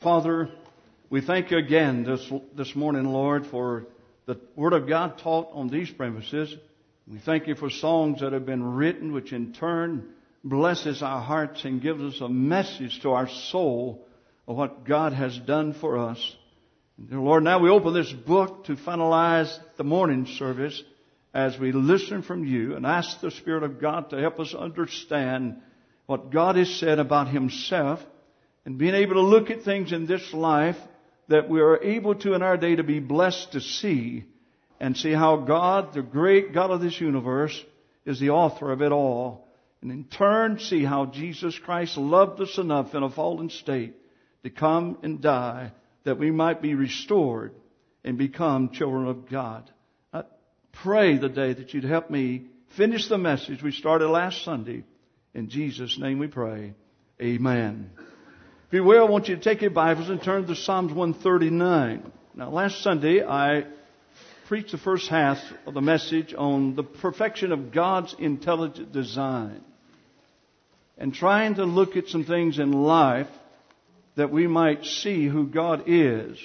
Father, we thank you again this morning, Lord, for the Word of God taught on these premises. We thank you for songs that have been written, which in turn blesses our hearts and gives us a message to our soul of what God has done for us. And Lord, now we open this book to finalize the morning service as we listen from you and ask the Spirit of God to help us understand what God has said about Himself, and being able to look at things in this life that we are able to in our day to be blessed to see, and see how God, the great God of this universe, is the author of it all. And in turn see how Jesus Christ loved us enough in a fallen state to come and die that we might be restored and become children of God. I pray today that you'd help me finish the message we started last Sunday. In Jesus' name we pray. Amen. If you will, I want you to take your Bibles and turn to Psalms 139. Now, last Sunday, I preached the first half of the message on the perfection of God's intelligent design, and trying to look at some things in life that we might see who God is.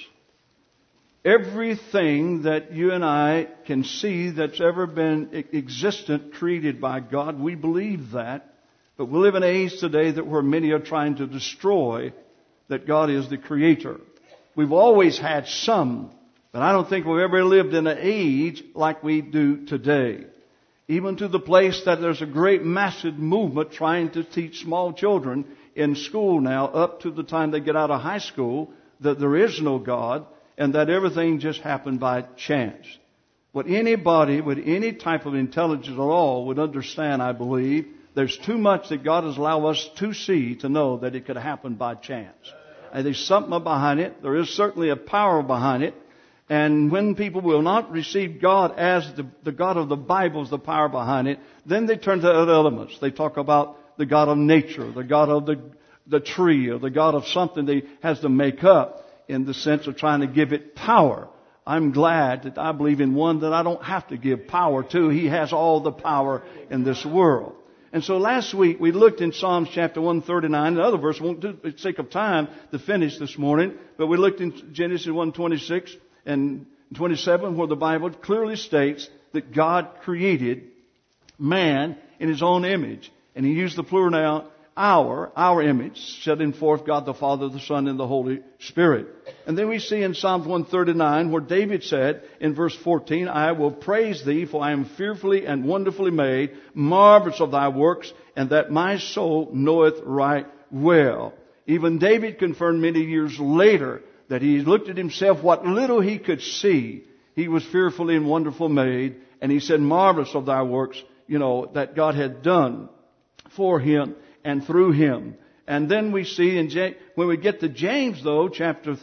Everything that you and I can see that's ever been existent, created by God, we believe that. But we live in an age today that where many are trying to destroy that God is the Creator. We've always had some, but I don't think we've ever lived in an age like we do today. Even to the place that there's a great massive movement trying to teach small children in school now, up to the time they get out of high school, that there is no God and that everything just happened by chance. What anybody with any type of intelligence at all would understand, I believe, there's too much that God has allowed us to see to know that it could happen by chance. And there's something behind it. There is certainly a power behind it. And when people will not receive God as the God of the Bible is the power behind it, then they turn to other elements. They talk about the God of nature, the God of the tree, or the God of something that has to make up in the sense of trying to give it power. I'm glad that I believe in one that I don't have to give power to. He has all the power in this world. And so last week we looked in Psalms chapter 139. The other verse, I won't do for the sake of time to finish this morning, but we looked in Genesis 1:26 and 27, where the Bible clearly states that God created man in His own image. And He used the plural noun, our image, setting forth God the Father, the Son, and the Holy Spirit. And then we see in Psalms 139 where David said in verse 14, I will praise Thee, for I am fearfully and wonderfully made, marvelous of Thy works, and that my soul knoweth right well. Even David confirmed many years later that he looked at himself, what little he could see, he was fearfully and wonderfully made, and he said, marvelous of Thy works, that God had done for him and through him. And then we see when we get to James, though, chapter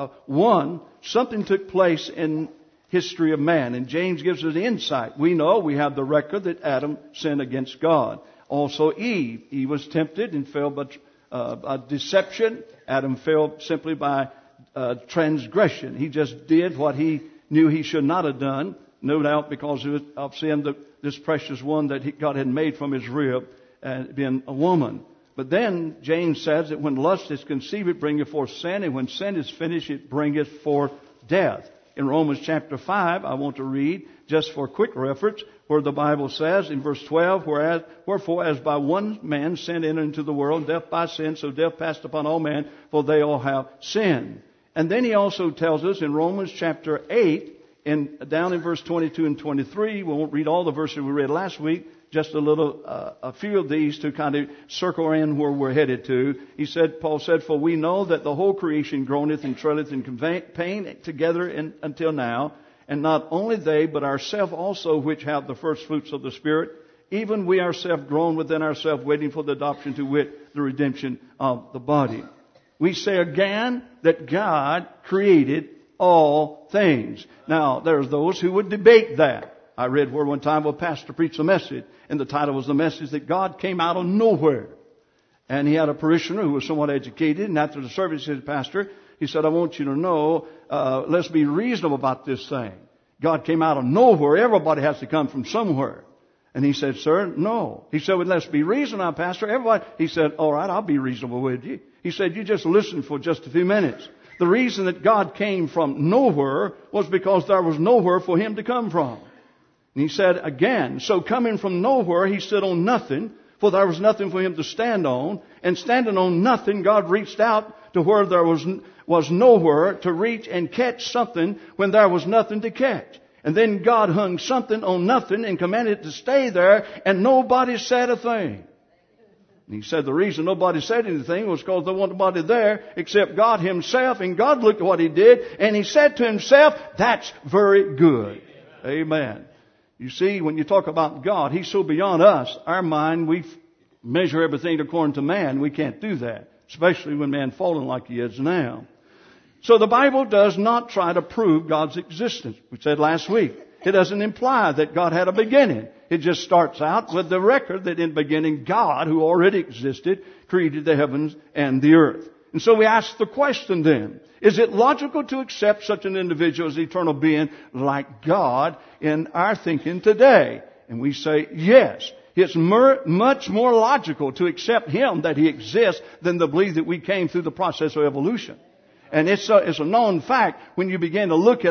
1, something took place in history of man. And James gives us insight. We know we have the record that Adam sinned against God. Also Eve. Eve was tempted and fell by deception. Adam fell simply by transgression. He just did what he knew he should not have done. No doubt because of sin, this precious one that God had made from his rib, being a woman. But then James says that when lust is conceived, it bringeth forth sin, and when sin is finished, it bringeth forth death. In Romans chapter 5, I want to read, just for quick reference, where the Bible says in verse 12, wherefore as by one man sin entered into the world, death by sin, so death passed upon all men, for they all have sinned. And then he also tells us in Romans chapter 8, down in verse 22 and 23, we won't read all the verses we read last week, just a few of these to kind of circle in where we're headed to. Paul said, for we know that the whole creation groaneth and travaileth in pain together until now. And not only they, but ourselves also, which have the first fruits of the Spirit, even we ourselves groan within ourselves, waiting for the adoption, to wit, the redemption of the body. We say again that God created all things. Now, there's those who would debate that. I read where one time a pastor preached a message, and the title was the message that God came out of nowhere. And he had a parishioner who was somewhat educated, and after the service, he said, Pastor, he said, I want you to know, let's be reasonable about this thing. God came out of nowhere. Everybody has to come from somewhere. And he said, sir, no. He said, well, let's be reasonable, Pastor. Everybody. He said, all right, I'll be reasonable with you. He said, you just listen for just a few minutes. The reason that God came from nowhere was because there was nowhere for Him to come from. And he said again, so coming from nowhere, He stood on nothing, for there was nothing for Him to stand on. And standing on nothing, God reached out to where there was nowhere to reach and catch something when there was nothing to catch. And then God hung something on nothing and commanded it to stay there, and nobody said a thing. And he said the reason nobody said anything was because there wasn't nobody there except God Himself. And God looked at what He did, and He said to Himself, that's very good. Amen. You see, when you talk about God, He's so beyond us. Our mind, we measure everything according to man. We can't do that, especially when man fallen like he is now. So the Bible does not try to prove God's existence. We said last week, it doesn't imply that God had a beginning. It just starts out with the record that in the beginning God, who already existed, created the heavens and the earth. And so we ask the question then, is it logical to accept such an individual as eternal being like God in our thinking today? And we say yes. It's much more logical to accept Him that He exists than to believe that we came through the process of evolution. And it's a known fact when you begin to look at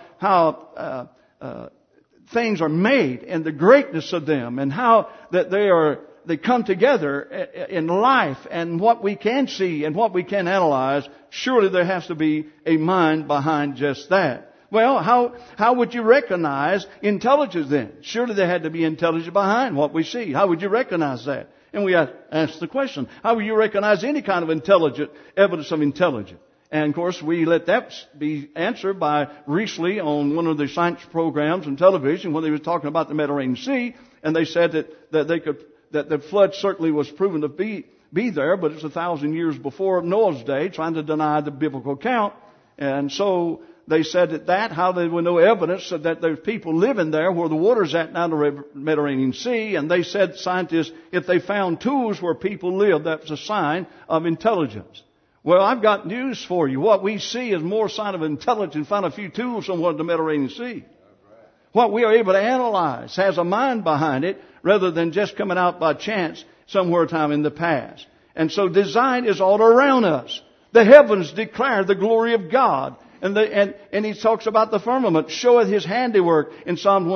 how things are made and the greatness of them and how that they come together in life and what we can see and what we can analyze. Surely there has to be a mind behind just that. Well, how would you recognize intelligence then? Surely there had to be intelligence behind what we see. How would you recognize that? And we ask the question, how would you recognize any kind of evidence of intelligence? And of course, we let that be answered by recently on one of the science programs on television when they were talking about the Mediterranean Sea, and they said that the flood certainly was proven to be there, but it's 1,000 years before Noah's day, trying to deny the biblical account. And so they said how there was no evidence that there's people living there where the water's at now in the Mediterranean Sea. And they said, scientists, if they found tools where people live, that's a sign of intelligence. Well, I've got news for you. What we see is more sign of intelligence, find a few tools somewhere in the Mediterranean Sea. What we are able to analyze has a mind behind it rather than just coming out by chance somewhere time in the past. And so design is all around us. The heavens declare the glory of God. And he talks about the firmament, showeth His handiwork in Psalm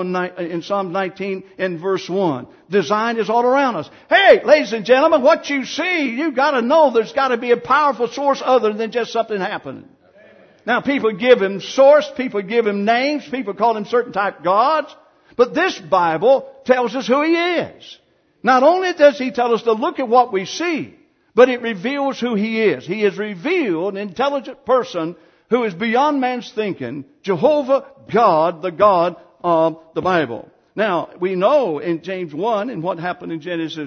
19 and verse 1. Design is all around us. Hey, ladies and gentlemen, what you see, you've got to know there's got to be a powerful source other than just something happening. Now, people give Him source, people give Him names, people call Him certain type gods. But this Bible tells us who He is. Not only does He tell us to look at what we see, but it reveals who He is. He has revealed an intelligent person who is beyond man's thinking, Jehovah God, the God of the Bible. Now, we know in James 1 and what happened in Genesis,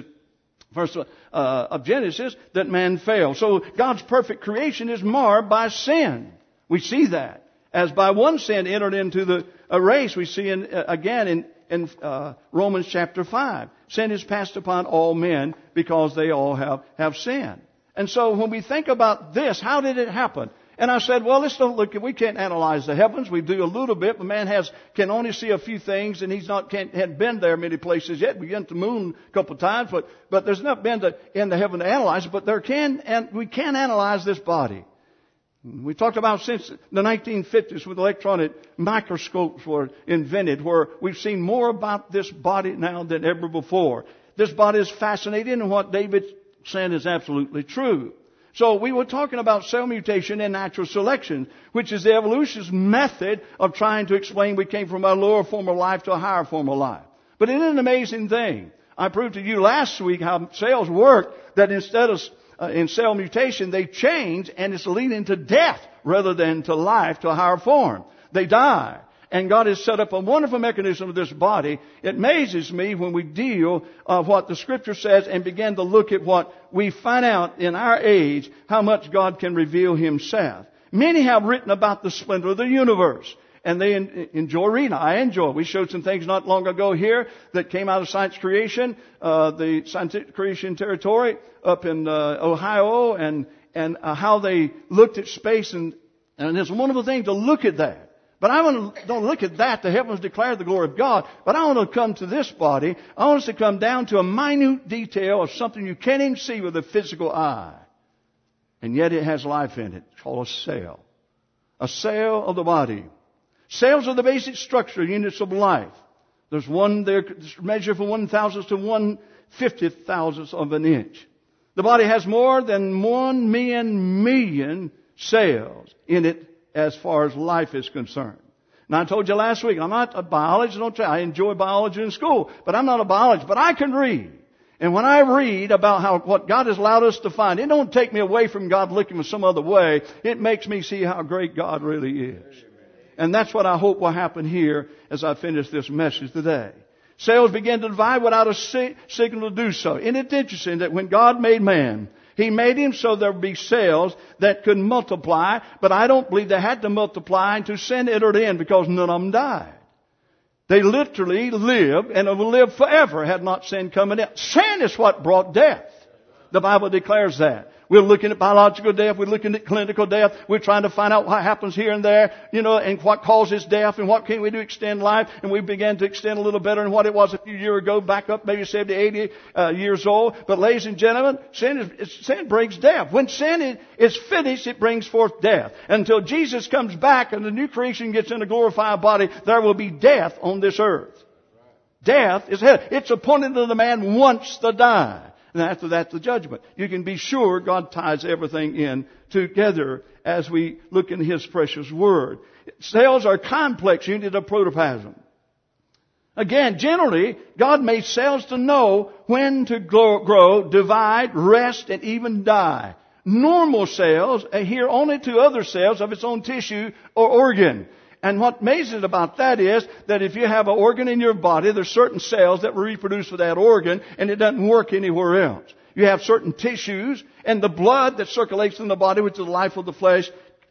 of Genesis, that man fell. So God's perfect creation is marred by sin. We see that. As by one sin entered into the race, we see again in Romans chapter 5. Sin is passed upon all men because they all have sinned. And so when we think about this, how did it happen? And I said, well, let's don't look at, we can't analyze the heavens. We do a little bit, but man can only see a few things, and hadn't been there many places yet. We've been to the moon a couple of times, but there's not been in the heaven to analyze it, but we can analyze this body. We talked about since the 1950s with electronic microscopes were invented, where we've seen more about this body now than ever before. This body is fascinating, and what David said is absolutely true. So we were talking about cell mutation and natural selection, which is the evolutionist method of trying to explain we came from a lower form of life to a higher form of life. But it is an amazing thing. I proved to you last week how cells work, that instead of in cell mutation, they change, and it's leading to death rather than to life, to a higher form. They die. And God has set up a wonderful mechanism of this body. It amazes me when we deal with what the Scripture says and begin to look at what we find out in our age, how much God can reveal Himself. Many have written about the splendor of the universe, and they enjoy reading. I enjoy. We showed some things not long ago here that came out of science creation, the science creation territory up in Ohio, and how they looked at space, and it's a wonderful thing to look at that. But I don't look at that. The heavens declare the glory of God. But I want to come to this body. I want us to come down to a minute detail of something you can't even see with a physical eye. And yet it has life in it. It's called a cell. A cell of the body. Cells are the basic structure units of life. There's one there measured from 1,000th to 1/50,000th of an inch. The body has more than 1 million cells in it as far as life is concerned. Now I told you last week, I'm not a biologist. I enjoy biology in school, but I'm not a biologist. But I can read. And when I read about what God has allowed us to find, it don't take me away from God looking some other way. It makes me see how great God really is. And that's what I hope will happen here as I finish this message today. Cells begin to divide without a signal to do so. And it's interesting that when God made man, He made him so there would be cells that could multiply, but I don't believe they had to multiply until sin entered in, because none of them died. They literally lived and will live forever had not sin come in. Sin is what brought death. The Bible declares that. We're looking at biological death. We're looking at clinical death. We're trying to find out what happens here and there, and what causes death and what can we do to extend life. And we began to extend a little better than what it was a few years ago, back up maybe 70, 80 years old. But ladies and gentlemen, sin brings death. When sin is finished, it brings forth death. Until Jesus comes back and the new creation gets in a glorified body, there will be death on this earth. Death is hell. It's appointed to the man once to die. And after that, the judgment. You can be sure God ties everything in together as we look in His precious Word. Cells are complex units of protoplasm. Again, generally, God made cells to know when to grow, divide, rest, and even die. Normal cells adhere only to other cells of its own tissue or organ. And what amazes about that is that if you have an organ in your body, there's certain cells that will reproduce for that organ, and it doesn't work anywhere else. You have certain tissues, and the blood that circulates in the body, which is the life of the flesh,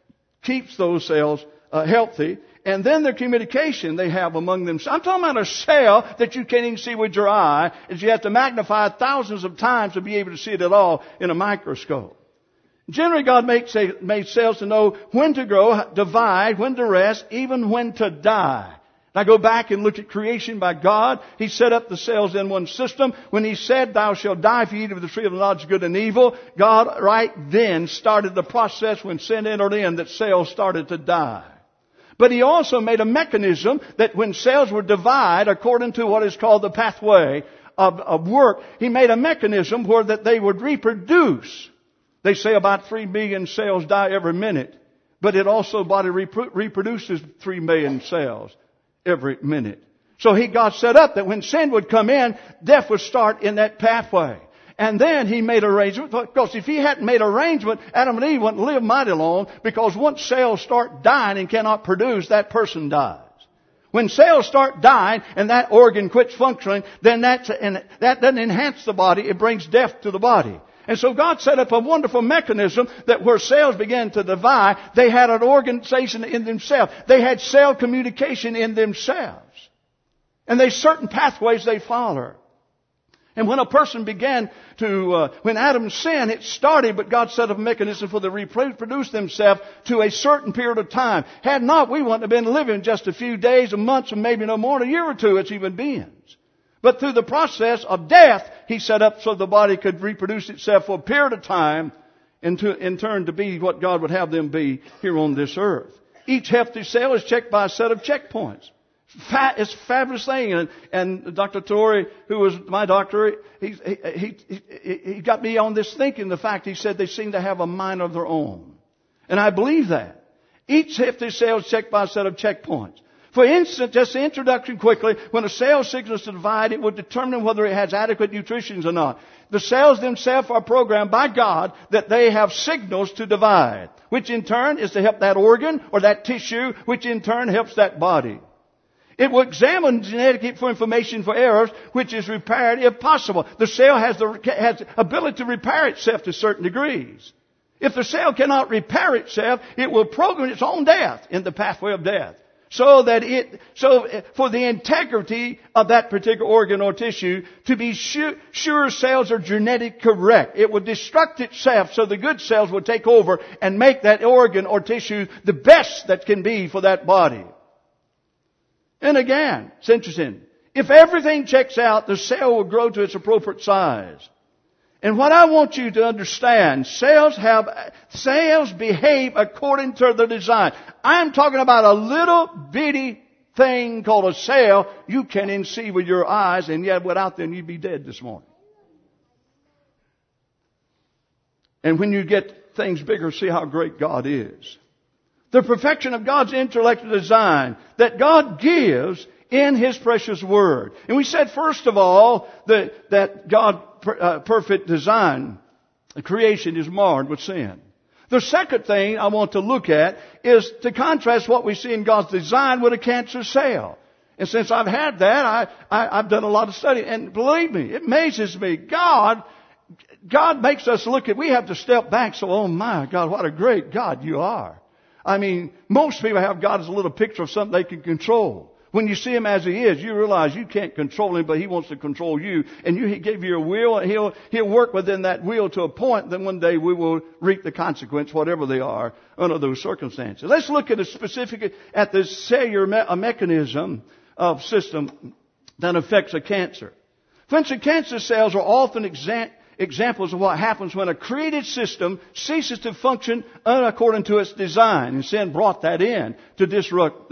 keeps those cells healthy. And then their communication they have among themselves. I'm talking about a cell that you can't even see with your eye, is you have to magnify it thousands of times to be able to see it at all in a microscope. Generally, God made cells to know when to grow, divide, when to rest, even when to die. Now go back and look at creation by God. He set up the cells in one system. When He said, "Thou shalt die if you eat of the tree of the knowledge of good and evil," God right then started the process when sin entered in that cells started to die. But He also made a mechanism that when cells were divided according to what is called the pathway of work, He made a mechanism where that they would reproduce. They say about 3 million cells die every minute, but it also body reproduces 3 million cells every minute. So God set up that when sin would come in, death would start in that pathway. And then He made arrangement, because if He hadn't made arrangement, Adam and Eve wouldn't live mighty long, because once cells start dying and cannot produce, that person dies. When cells start dying and that organ quits functioning, then that doesn't enhance the body, it brings death to the body. And so God set up a wonderful mechanism that where cells began to divide, they had an organization in themselves. They had cell communication in themselves. And there's certain pathways they follow. And when a person began to, when Adam sinned, it started, but God set up a mechanism for them to reproduce themselves to a certain period of time. Had not, we wouldn't have been living just a few days, or months, or maybe no more than a year or two as human beings. But through the process of death, He set up so the body could reproduce itself for a period of time, and in turn to be what God would have them be here on this earth. Each healthy cell is checked by a set of checkpoints. It's a fabulous thing. And Dr. Torrey, who was my doctor, he got me on this thinking. The fact, he said they seem to have a mind of their own. And I believe that. Each healthy cell is checked by a set of checkpoints. For instance, just the introduction quickly, when a cell signals to divide, it will determine whether it has adequate nutrition or not. The cells themselves are programmed by God that they have signals to divide, which in turn is to help that organ or that tissue, which in turn helps that body. It will examine genetic information for errors, which is repaired if possible. The cell has the ability to repair itself to certain degrees. If the cell cannot repair itself, it will program its own death in the pathway of death. So for the integrity of that particular organ or tissue, to be sure cells are genetic correct. It will destruct itself so the good cells will take over and make that organ or tissue the best that can be for that body. And again, it's interesting. If everything checks out, the cell will grow to its appropriate size. And what I want you to understand, cells behave according to the design. I'm talking about a little bitty thing called a cell you can't even see with your eyes, and yet without them you'd be dead this morning. And when you get things bigger, see how great God is. The perfection of God's intellectual design that God gives in His precious Word. And we said, first of all, that God's perfect design, creation is marred with sin. The second thing I want to look at is to contrast what we see in God's design with a cancer cell. And since I've had that, I've done a lot of study. And believe me, it amazes me. God makes us look at, we have to step back. So, oh my God, what a great God you are. I mean, most people have God as a little picture of something they can control. When you see Him as He is, you realize you can't control Him, but He wants to control you. And He gave you a will, and He'll work within that will to a point that one day we will reap the consequence, whatever they are, under those circumstances. Let's look at at the cellular mechanism of system that affects a cancer. For instance, cancer cells are often examples of what happens when a created system ceases to function according to its design. And sin brought that in to disrupt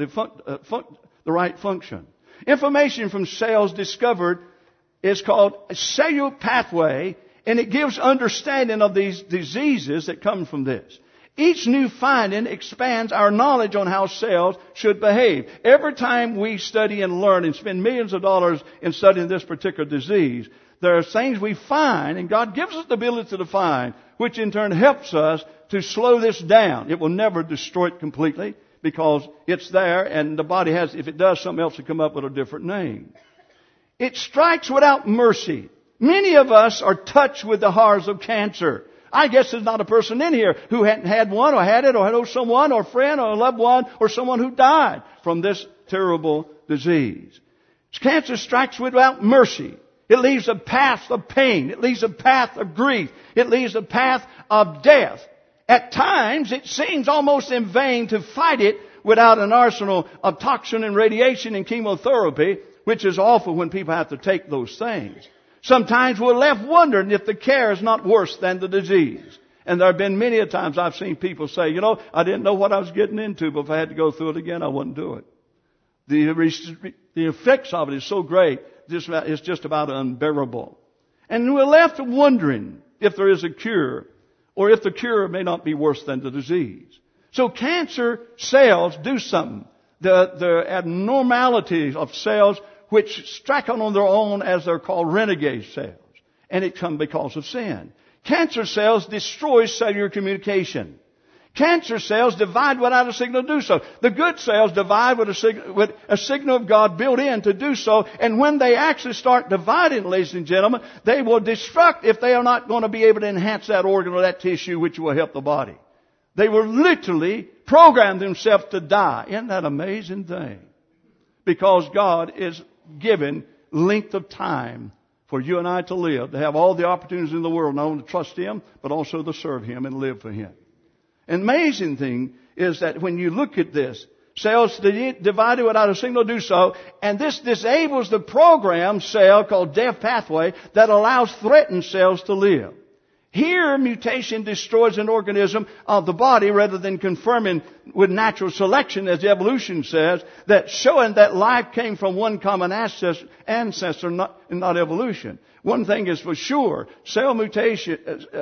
the right function. Information from cells discovered is called a cellular pathway, and it gives understanding of these diseases that come from this. Each new finding expands our knowledge on how cells should behave. Every time we study and learn and spend millions of dollars in studying this particular disease, there are things we find, and God gives us the ability to find, which in turn helps us to slow this down. It will never destroy it completely, because it's there, and the body has, if it does, something else will come up with a different name. It strikes without mercy. Many of us are touched with the horrors of cancer. I guess there's not a person in here who hadn't had one, or had it, or knows someone, or a friend, or a loved one, or someone who died from this terrible disease. Cancer strikes without mercy. It leaves a path of pain. It leaves a path of grief. It leaves a path of death. At times, it seems almost in vain to fight it without an arsenal of toxin and radiation and chemotherapy, which is awful when people have to take those things. Sometimes we're left wondering if the care is not worse than the disease. And there have been many a times I've seen people say, I didn't know what I was getting into, but if I had to go through it again, I wouldn't do it. The effects of it is so great, it's just about unbearable. And we're left wondering if there is a cure, or if the cure may not be worse than the disease. So cancer cells do something. The abnormalities of cells which strike on their own, as they're called renegade cells. And it comes because of sin. Cancer cells destroy cellular communication. Cancer cells divide without a signal to do so. The good cells divide with a signal of God built in to do so. And when they actually start dividing, ladies and gentlemen, they will destruct if they are not going to be able to enhance that organ or that tissue which will help the body. They will literally program themselves to die. Isn't that an amazing thing? Because God is given length of time for you and I to live, to have all the opportunities in the world, not only to trust Him, but also to serve Him and live for Him. An amazing thing is that when you look at this, cells divided without a signal to do so, and this disables the programmed cell called death pathway that allows threatened cells to live. Here, mutation destroys an organism of the body rather than confirming with natural selection, as evolution says, that showing that life came from one common ancestor, not evolution. One thing is for sure, cell mutation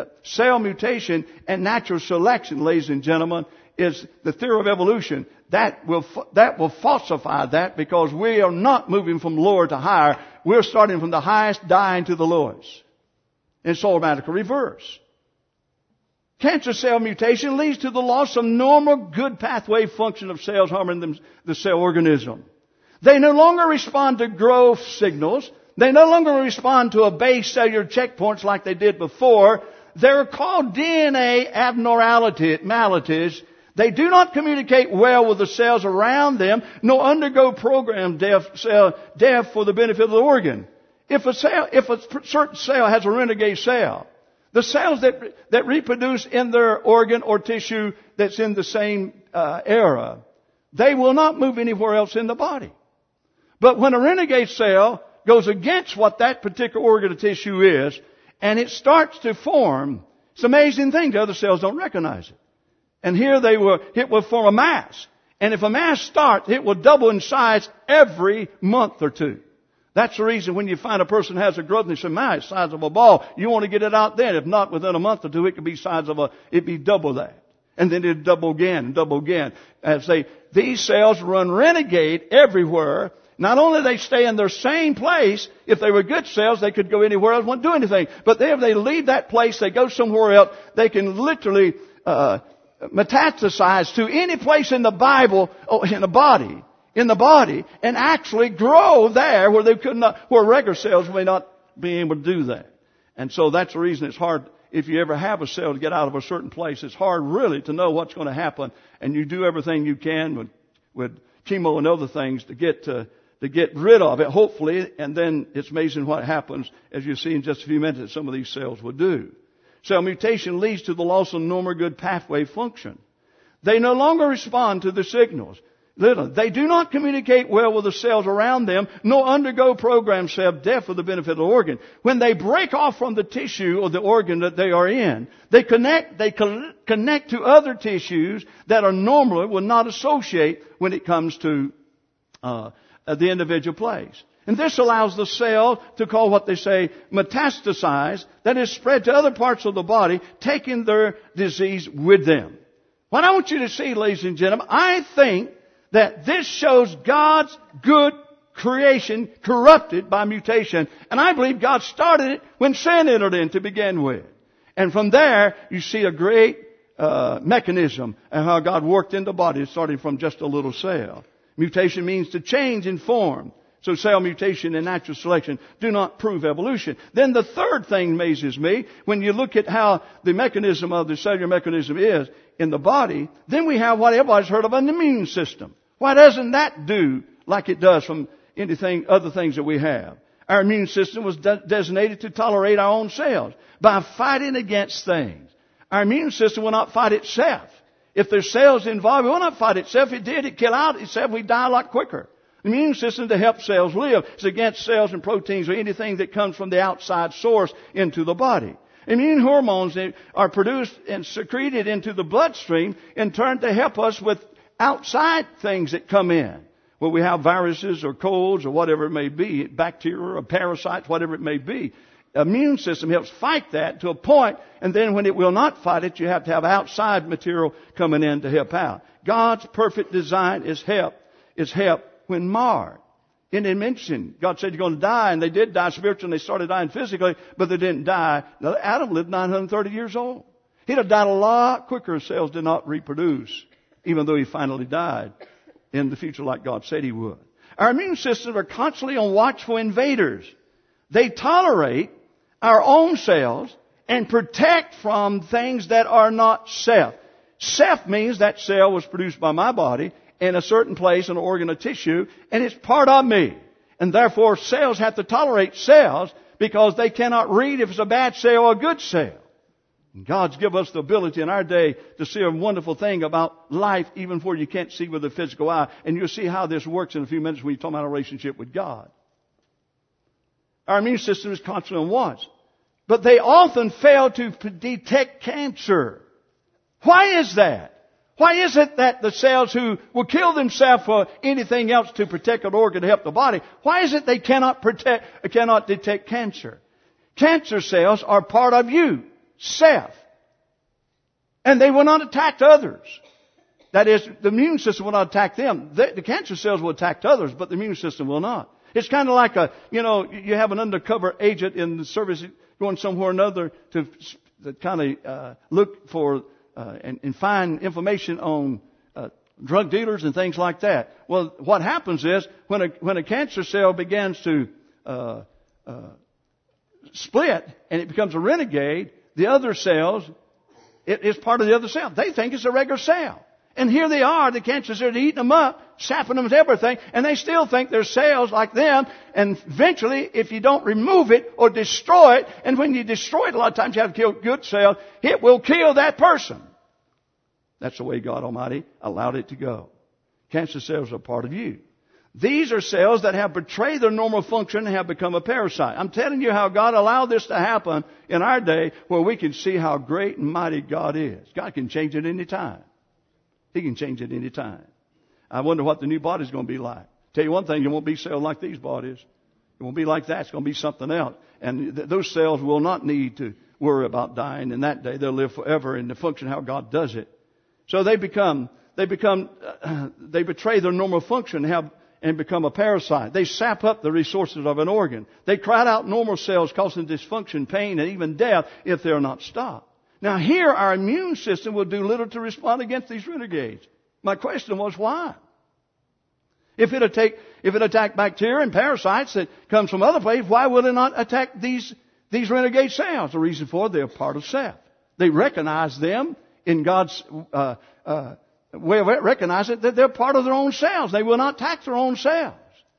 and natural selection, ladies and gentlemen, is the theory of evolution. That will falsify that, because we are not moving from lower to higher. We're starting from the highest, dying to the lowest. It's automatic reverse. Cancer cell mutation leads to the loss of normal good pathway function of cells, harming the cell organism. They no longer respond to growth signals. They no longer respond to obey cellular checkpoints like they did before. They're called DNA abnormalities. They do not communicate well with the cells around them, nor undergo programmed death for the benefit of the organ. If a certain cell has a renegade cell, the cells that reproduce in their organ or tissue that's in the same era, they will not move anywhere else in the body. But when a renegade cell goes against what that particular organ or tissue is, and it starts to form, it's an amazing thing. The other cells don't recognize it. And here it will form a mass. And if a mass starts, it will double in size every month or two. That's the reason when you find a person has a growth and they say, "Man, it's the size of a ball," you want to get it out then. If not, within a month or two, it could be it'd be double that. And then it'd double again and double again. These cells run renegade everywhere. Not only do they stay in their same place, if they were good cells, they could go anywhere else, wouldn't do anything. But if they leave that place, they go somewhere else, they can literally, metastasize to any place in the body, and actually grow there where they could not, where regular cells may not be able to do that. And so that's the reason it's hard, if you ever have a cell to get out of a certain place, it's hard really to know what's going to happen. And you do everything you can with chemo and other things to get rid of it, hopefully. And then it's amazing what happens, as you see in just a few minutes, that some of these cells will do. Cell mutation leads to the loss of normal good pathway function. They no longer respond to the signals. They do not communicate well with the cells around them, nor undergo programmed cell death for the benefit of the organ. When they break off from the tissue or the organ that they are in, they connect to other tissues that are normally will not associate when it comes to the individual place. And this allows the cell to call what they say metastasize, that is spread to other parts of the body, taking their disease with them. What I want you to see, ladies and gentlemen, I think that this shows God's good creation corrupted by mutation. And I believe God started it when sin entered in to begin with. And from there, you see a great mechanism and how God worked in the body, starting from just a little cell. Mutation means to change in form. So cell mutation and natural selection do not prove evolution. Then the third thing amazes me, when you look at how the mechanism of the cellular mechanism is in the body, then we have what everybody's heard of, an immune system. Why doesn't that do like it does from other things that we have? Our immune system was designated to tolerate our own cells by fighting against things. Our immune system will not fight itself. If there's cells involved, it will not fight itself. If it did, it'd kill out itself. We'd die a lot quicker. The immune system to help cells live is against cells and proteins or anything that comes from the outside source into the body. Immune hormones are produced and secreted into the bloodstream in turn to help us with outside things that come in. Where we have viruses or colds or whatever it may be, bacteria or parasites, whatever it may be. The immune system helps fight that to a point, and then when it will not fight it, you have to have outside material coming in to help out. God's perfect design is help when marred. In the mention, God said you're going to die, and they did die spiritually, and they started dying physically, but they didn't die. Now, Adam lived 930 years old. He'd have died a lot quicker if cells did not reproduce, even though he finally died in the future like God said he would. Our immune systems are constantly on watch for invaders. They tolerate our own cells and protect from things that are not self. Self means that cell was produced by my body in a certain place, an organ or tissue, and it's part of me. And therefore, cells have to tolerate cells because they cannot read if it's a bad cell or a good cell. And God's given us the ability in our day to see a wonderful thing about life even before you can't see with the physical eye. And you'll see how this works in a few minutes when you talk about our relationship with God. Our immune system is constantly on watch. But they often fail to detect cancer. Why is that? Why is it that the cells who will kill themselves for anything else to protect an organ to help the body, why is it they cannot detect cancer? Cancer cells are part of you, self. And they will not attack others. That is, the immune system will not attack them. The cancer cells will attack others, but the immune system will not. It's kind of like you have an undercover agent in the service going somewhere or another to kind of look for and find information on drug dealers and things like that. Well, what happens is when a cancer cell begins to split and it becomes a renegade, the other cells, it is part of the other cell. They think it's a regular cell. And here they are, the cancer cells, eating them up, sapping them with everything, and they still think they're cells like them. And eventually, if you don't remove it or destroy it, and when you destroy it, a lot of times you have to kill good cells, it will kill that person. That's the way God Almighty allowed it to go. Cancer cells are part of you. These are cells that have betrayed their normal function and have become a parasite. I'm telling you how God allowed this to happen in our day, where we can see how great and mighty God is. God can change it any time. He can change it any time. I wonder what the new body's going to be like. Tell you one thing, it won't be cells like these bodies. It won't be like that. It's going to be something else. And those cells will not need to worry about dying in that day. They'll live forever in the function how God does it. So they betray their normal function and become a parasite. They sap up the resources of an organ. They crowd out normal cells, causing dysfunction, pain, and even death if they're not stopped. Now here, our immune system will do little to respond against these renegades. My question was, why? If it attacked bacteria and parasites that comes from other places, why will it not attack these renegade cells? The reason for it, they're part of self. They recognize them in God's way of recognizing that they're part of their own cells. They will not attack their own cells.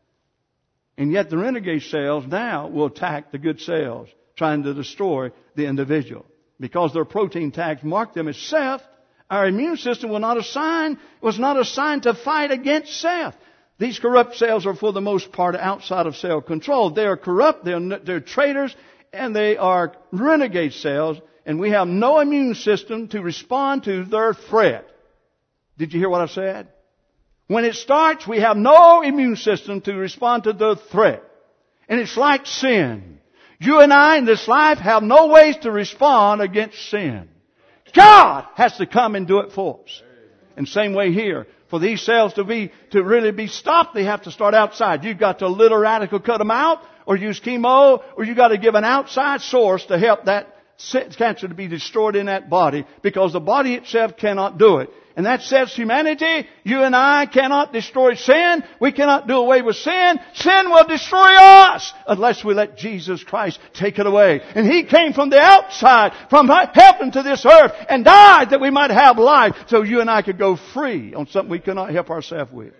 And yet the renegade cells now will attack the good cells, trying to destroy the individual. Because their protein tags mark them as self, our immune system was not assigned to fight against self. These corrupt cells are for the most part outside of cell control. They are corrupt, they're traitors, and they are renegade cells, and we have no immune system to respond to their threat. Did you hear what I said? When it starts, we have no immune system to respond to the threat. And it's like sin. You and I in this life have no ways to respond against sin. God has to come and do it for us. And same way here. For these cells to really be stopped, they have to start outside. You've got to little radical cut them out, or use chemo, or you've got to give an outside source to help that cancer to be destroyed in that body, because the body itself cannot do it. And that says humanity, you and I cannot destroy sin. We cannot do away with sin. Sin will destroy us unless we let Jesus Christ take it away. And He came from the outside, from heaven to this earth, and died that we might have life, so you and I could go free on something we cannot help ourselves with.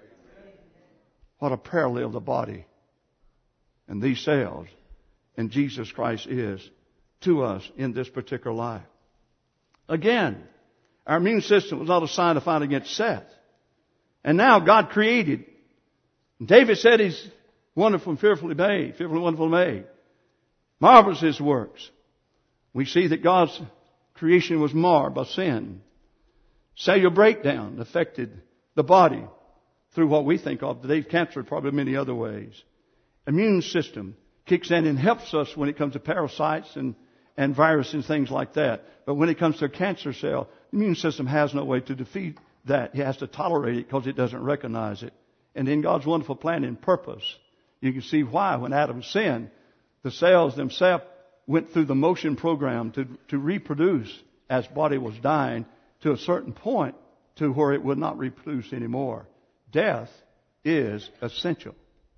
What a parallel the body and these cells and Jesus Christ is to us in this particular life. Again, our immune system was not assigned to fight against Seth. And now God created. David said He's wonderful and fearfully made, fearfully and wonderfully made. Marvelous His works. We see that God's creation was marred by sin. Cellular breakdown affected the body through what we think of today, cancer, probably many other ways. Immune system kicks in and helps us when it comes to parasites and viruses and things like that. But when it comes to a cancer cell, the immune system has no way to defeat that. It has to tolerate it because it doesn't recognize it. And in God's wonderful plan and purpose, you can see why when Adam sinned, the cells themselves went through the motion program to reproduce as body was dying to a certain point to where it would not reproduce anymore. Death is essential.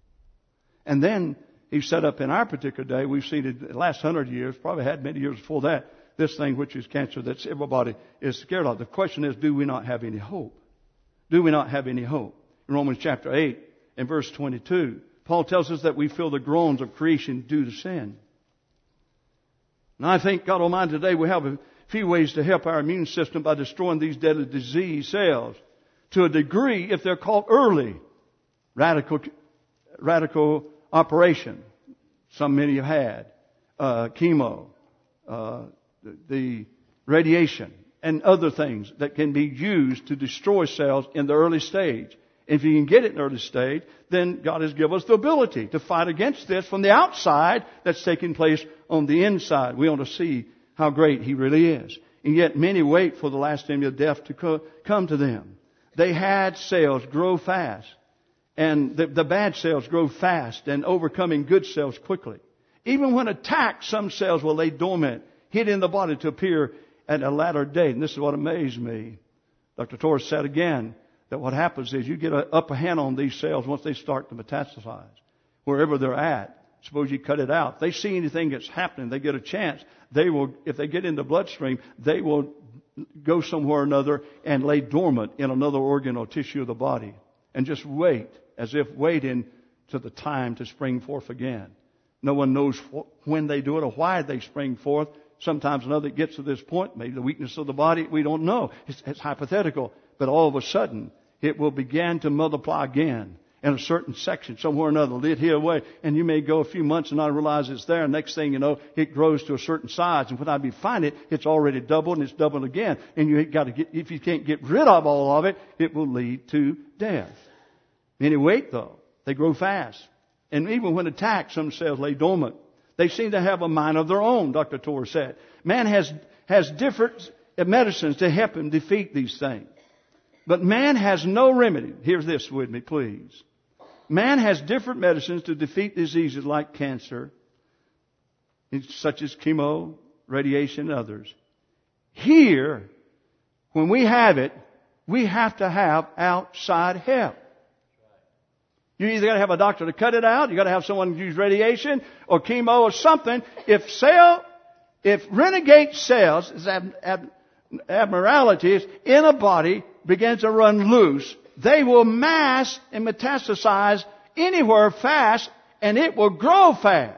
And then He set up in our particular day, we've seen it the last 100 years, probably had many years before that, this thing which is cancer that everybody is scared of. The question is, do we not have any hope? Do we not have any hope? In Romans chapter 8 and verse 22, Paul tells us that we feel the groans of creation due to sin. And I think, God Almighty, today we have a few ways to help our immune system by destroying these deadly disease cells to a degree if they're caught early. Radical operation. Many have had. Chemo. The radiation and other things that can be used to destroy cells in the early stage. If you can get it in the early stage, then God has given us the ability to fight against this from the outside that's taking place on the inside. We want to see how great He really is. And yet many wait for the last enemy of death to come to them. They had cells grow fast. And the bad cells grow fast and overcoming good cells quickly. Even when attacked, some cells will lay dormant, hid in the body to appear at a latter date. And this is what amazed me. Dr. Torres said again that what happens is you get an upper hand on these cells once they start to metastasize. Wherever they're at, suppose you cut it out. If they see anything that's happening, they get a chance. They will, if they get in the bloodstream, they will go somewhere or another and lay dormant in another organ or tissue of the body. And just wait, as if waiting to the time to spring forth again. No one knows when they do it or why they spring forth. Sometimes another gets to this point, maybe the weakness of the body, we don't know. It's hypothetical. But all of a sudden, it will begin to multiply again. in a certain section somewhere or another. It hid away. And you may go a few months and not realize it's there. And next thing you know, it grows to a certain size. And when I find it, it's already doubled and it's doubled again. And you got to get, if you can't get rid of all of it, it will lead to death. Many wait though. They grow fast. And even when attacked, some cells lay dormant. They seem to have a mind of their own, Dr. Torr said. Man has different medicines to help him defeat these things. But man has no remedy. Hear this with me, please. Man has different medicines to defeat diseases like cancer, such as chemo, radiation, and others. Here, when we have it, we have to have outside help. You either got to have a doctor to cut it out, you got to have someone use radiation or chemo or something. If renegade cells, abnormalities in a body begin to run loose, they will mass and metastasize anywhere fast, and it will grow fast.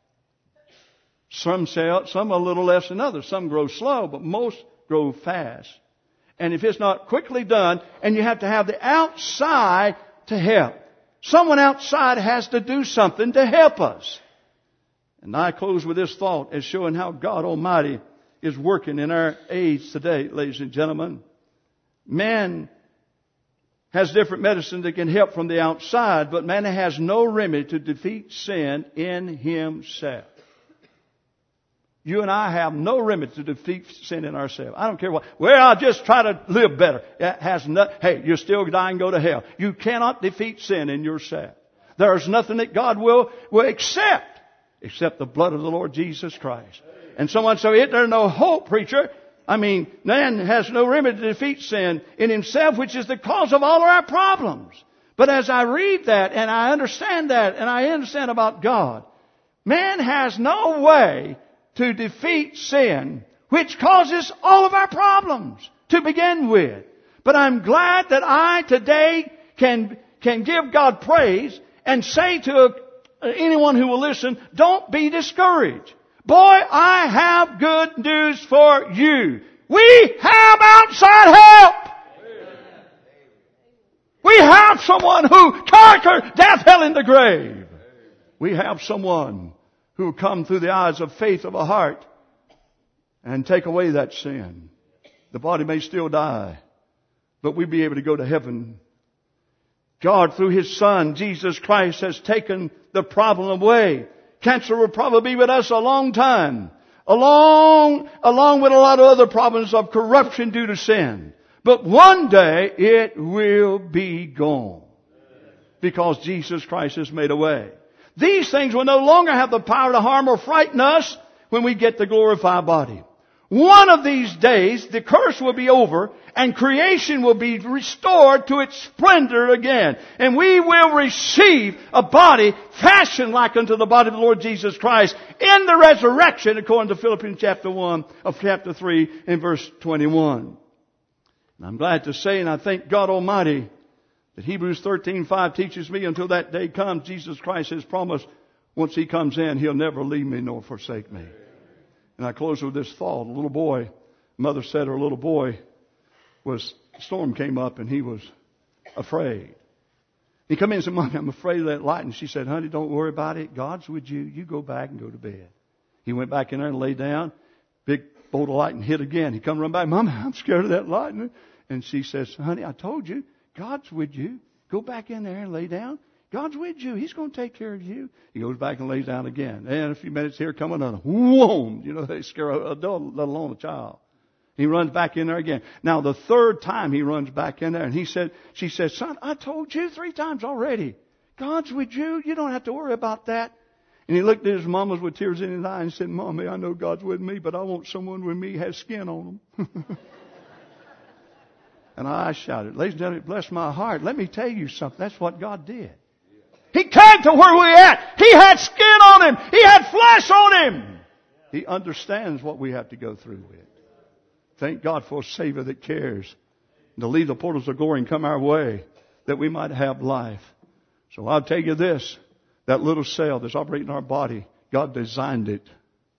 Some a little less than others. Some grow slow, but most grow fast. And if it's not quickly done, and you have to have the outside to help. Someone outside has to do something to help us. And I close with this thought as showing how God Almighty is working in our age today, ladies and gentlemen. Man has different medicine that can help from the outside, but man has no remedy to defeat sin in himself. You and I have no remedy to defeat sin in ourselves. I don't care what. Well, I'll just try to live better. It has no, hey, you're still dying, go to hell. You cannot defeat sin in yourself. There's nothing that God will accept except the blood of the Lord Jesus Christ. And someone said, "Isn't there no hope, preacher?" I mean, man has no remedy to defeat sin in himself, which is the cause of all of our problems. But as I read that, and I understand that, and I understand about God, man has no way to defeat sin, which causes all of our problems to begin with. But I'm glad that I today can give God praise and say to anyone who will listen, don't be discouraged. Boy, I have good news for you. We have outside help. We have someone who conquered death, hell, and the grave. We have someone who will come through the eyes of faith of a heart and take away that sin. The body may still die, but we'll be able to go to heaven. God, through His Son, Jesus Christ, has taken the problem away. Cancer will probably be with us a long time, along with a lot of other problems of corruption due to sin. But one day it will be gone because Jesus Christ has made a way. These things will no longer have the power to harm or frighten us when we get the glorified body. One of these days, the curse will be over and creation will be restored to its splendor again. And we will receive a body fashioned like unto the body of the Lord Jesus Christ in the resurrection, according to Philippians chapter 3 and verse 21. And I'm glad to say, and I thank God Almighty, that Hebrews 13:5 teaches me until that day comes, Jesus Christ has promised once He comes in, He'll never leave me nor forsake me. And I close with this thought. A little boy, mother said her little boy a storm came up and he was afraid. He come in and said, "Mommy, I'm afraid of that light." And she said, "Honey, don't worry about it. God's with you. You go back and go to bed." He went back in there and lay down. Big bolt of lightning hit again. He come run back. "Mommy, I'm scared of that lightning." And she says, "Honey, I told you. God's with you. Go back in there and lay down. God's with you. He's going to take care of you." He goes back and lays down again. And a few minutes here, come another. Whoa! You know, they scare an adult, let alone a child. He runs back in there again. Now, the third time he runs back in there, and she said, "Son, I told you 3 times already. God's with you. You don't have to worry about that." And he looked at his mama with tears in his eyes and said, "Mommy, I know God's with me, but I want someone with me who has skin on them." And I shouted, ladies and gentlemen, bless my heart. Let me tell you something. That's what God did. He came to where we at. He had skin on Him. He had flesh on Him. He understands what we have to go through with. Thank God for a Savior that cares. To leave the portals of glory and come our way that we might have life. So I'll tell you this. That little cell that's operating in our body, God designed it.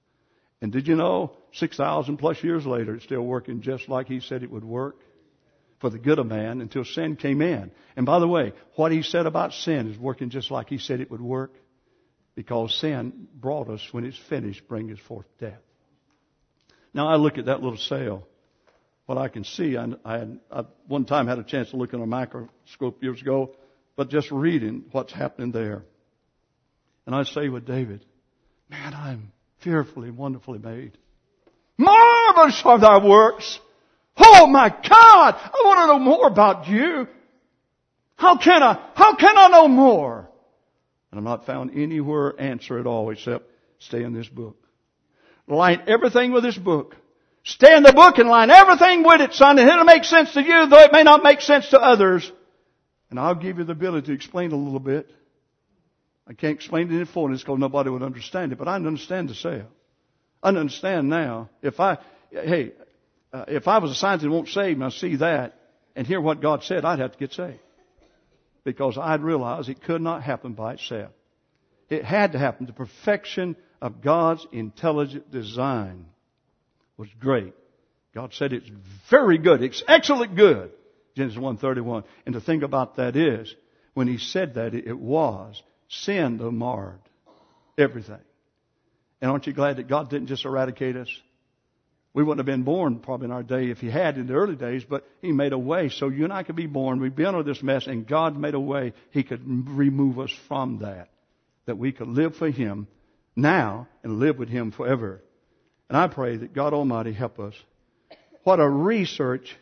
And did you know, 6,000 plus years later, it's still working just like He said it would work? for the good of man until sin came in. And by the way, what he said about sin is working just like he said it would work, because sin brought us, when it's finished, bring us forth death. Now I look at that little cell. What I can see, I one time had a chance to look in a microscope years ago, but just reading what's happening there. And I say with David, man, I'm fearfully, wonderfully made. Marvelous are thy works. Oh my God, I want to know more about you. How can I know more? And I'm not found anywhere answer at all except stay in this book. Line everything with this book. Stay in the book and line everything with it, son, and it'll make sense to you, though it may not make sense to others. And I'll give you the ability to explain a little bit. I can't explain it in fullness because nobody would understand it, but I understand the cell. I understand now. If I was a scientist and won't save me, I see that and hear what God said, I'd have to get saved. Because I'd realize it could not happen by itself. It had to happen. The perfection of God's intelligent design was great. God said it's very good. It's excellent good. Genesis 1:31. And the thing about that is, when He said that, it was sin that marred everything. And aren't you glad that God didn't just eradicate us? We wouldn't have been born probably in our day if He had in the early days, but He made a way so you and I could be born. We'd be under this mess, and God made a way He could remove us from that we could live for Him now and live with Him forever. And I pray that God Almighty help us. What a research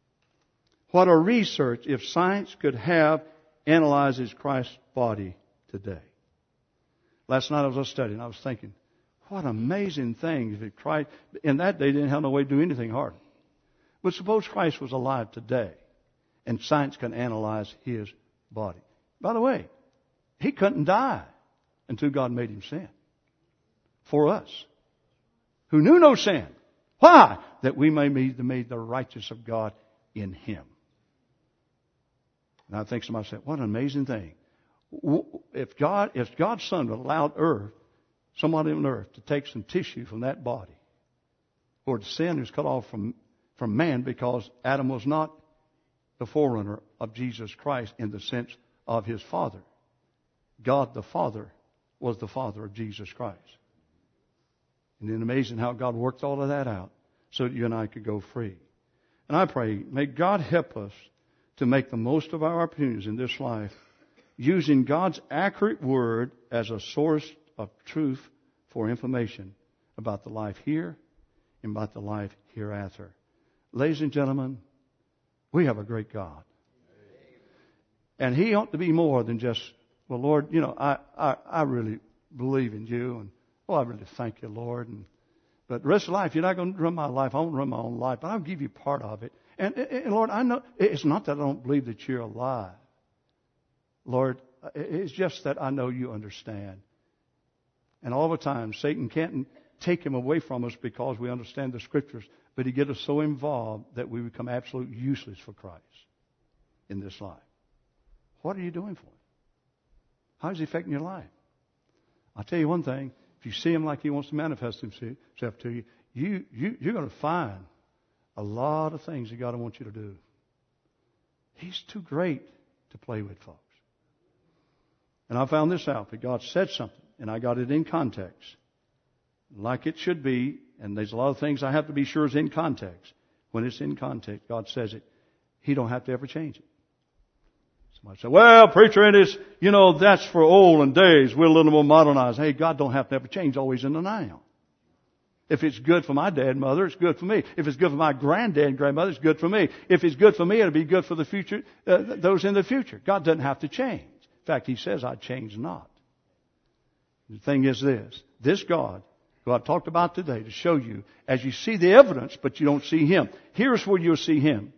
if science could have analyzes Christ's body today. Last night I was studying, I was thinking, what amazing thing if Christ, in that day they didn't have no way to do anything hard. But suppose Christ was alive today and science can analyze His body. By the way, He couldn't die until God made Him sin. For us, who knew no sin. Why? That we may be made the righteous of God in Him. And I think somebody said, what an amazing thing. If God's Son would allow somebody on earth to take some tissue from that body, or the sin is cut off from man, because Adam was not the forerunner of Jesus Christ in the sense of his father. God the Father was the Father of Jesus Christ. And then amazing how God worked all of that out so that you and I could go free. And I pray, may God help us to make the most of our opportunities in this life, using God's accurate Word as a source of truth for information about the life here and about the life hereafter. Ladies and gentlemen, we have a great God. And He ought to be more than just, well, Lord, I really believe in you, and I really thank you, Lord. But the rest of life, you're not going to run my life. I won't run my own life, but I'll give you part of it. And Lord, I know it's not that I don't believe that you're alive. Lord, it's just that I know you understand. And all the time, Satan can't take Him away from us because we understand the Scriptures, but he gets us so involved that we become absolutely useless for Christ in this life. What are you doing for Him? How is He affecting your life? I'll tell you one thing. If you see Him like He wants to manifest Himself to you, you're going to find a lot of things that God wants you to do. He's too great to play with, folks. And I found this out, that God said something, and I got it in context, like it should be. And there's a lot of things I have to be sure is in context. When it's in context, God says it. He don't have to ever change it. Somebody say, well, preacher, it is, that's for olden days. We're a little more modernized. Hey, God don't have to ever change, always in the now. If it's good for my dad and mother, it's good for me. If it's good for my granddad and grandmother, it's good for me. If it's good for me, it'll be good for the future, those in the future. God doesn't have to change. In fact, He says, I change not. The thing is this God, who I've talked about today, to show you, as you see the evidence, but you don't see Him. Here's where you'll see Him.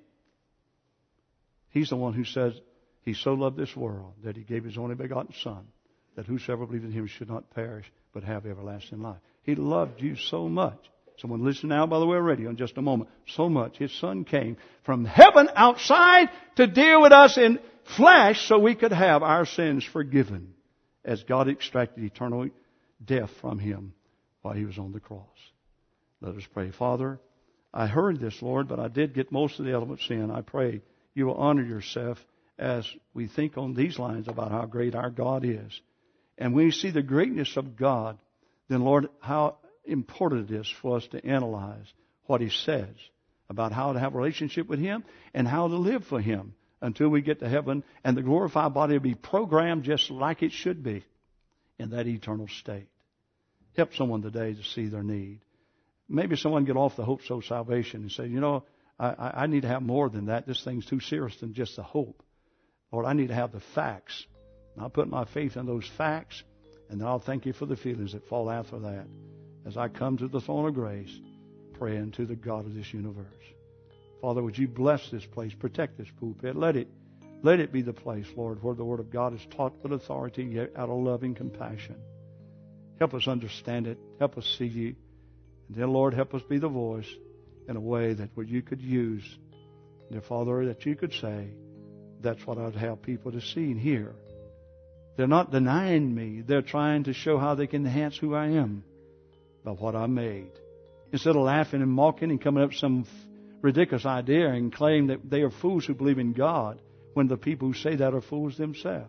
He's the one who says, He so loved this world that He gave His only begotten Son, that whosoever believes in Him should not perish, but have everlasting life. He loved you so much. Someone listen now by the way of radio in just a moment. So much. His Son came from heaven outside to deal with us in flesh so we could have our sins forgiven, as God extracted eternal death from Him while He was on the cross. Let us pray. Father, I heard this, Lord, but I did get most of the elements in. I pray you will honor yourself as we think on these lines about how great our God is. And when you see the greatness of God, then, Lord, how important it is for us to analyze what He says about how to have a relationship with Him and how to live for Him until we get to heaven and the glorified body will be programmed just like it should be in that eternal state. Help someone today to see their need. Maybe someone get off the hope so salvation and say, I need to have more than that. This thing's too serious than just the hope. Lord, I need to have the facts. And I'll put my faith in those facts, and then I'll thank you for the feelings that fall after that as I come to the throne of grace, praying to the God of this universe. Father, would you bless this place, protect this pulpit. Let it be the place, Lord, where the Word of God is taught with authority, yet out of loving compassion. Help us understand it. Help us see you. And then, Lord, help us be the voice in a way that what you could use. Dear Father, that you could say, that's what I'd have people to see and hear. They're not denying me. They're trying to show how they can enhance who I am by what I made. Instead of laughing and mocking and coming up with some ridiculous idea and claim that they are fools who believe in God when the people who say that are fools themselves.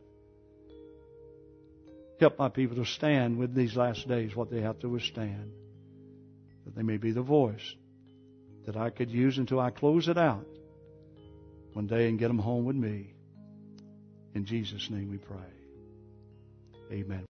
Help my people to stand with these last days what they have to withstand. That they may be the voice that I could use until I close it out one day and get them home with me. In Jesus' name we pray. Amen.